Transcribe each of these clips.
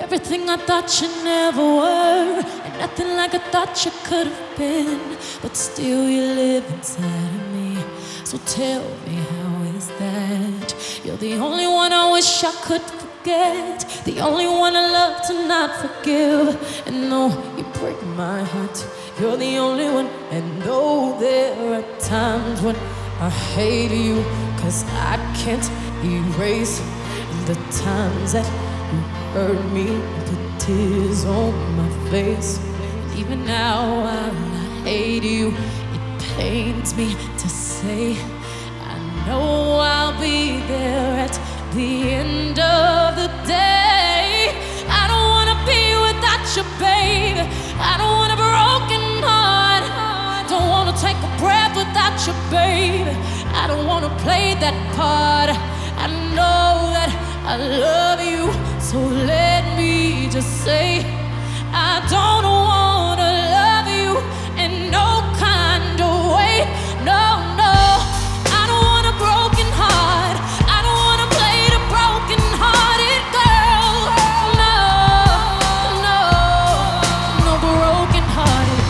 everything I thought you never were, and nothing like I thought you could have been. But still you live inside of me. So tell me, how is that? You're the only one I wish I could forget, the only one I love to not forgive. And though you break my heart, you're the only one. And though there are times when I hate you, 'cause I can't erase the times that you hurt me, put tears on my face. And even now I hate you. It pains me to say I know I'll be there at the end of the day. I don't wanna be without you, baby. I don't want a broken heart. Don't wanna take a breath without you, baby. I don't wanna play that part. I know that I love you, so let me just say I don't wanna love you in no kind of way. No, no, I don't want a broken heart. I don't wanna play the broken-hearted girl. No, no, no broken-hearted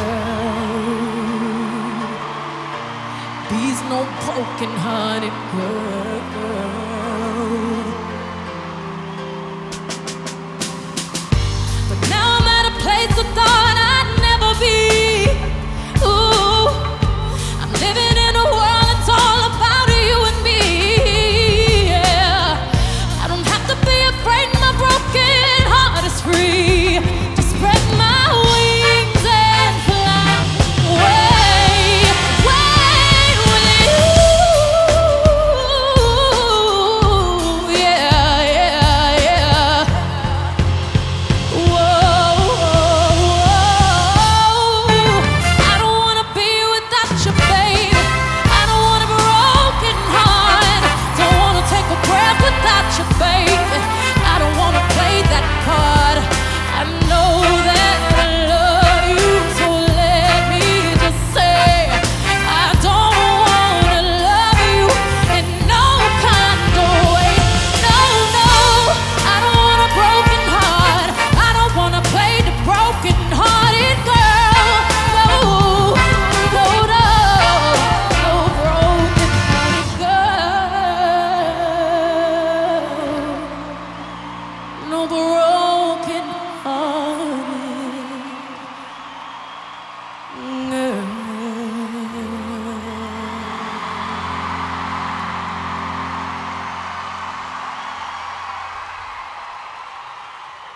girl. Please, no broken-hearted girl. But now I'm at a place I thought I'd never be. Ooh, I'm living in a world that's all about you and me. Yeah, I don't have to be afraid my broken heart is free. Just spread my wings and fly away, away with you. Yeah, yeah, yeah. I don't wanna be without you, baby. I don't want a broken heart. Don't wanna take a breath without you, baby. I don't wanna play that part. I know that I love you, so let me just say I don't wanna love you in no kind of way. No, no, I don't want a broken heart. I don't wanna play the broken heart.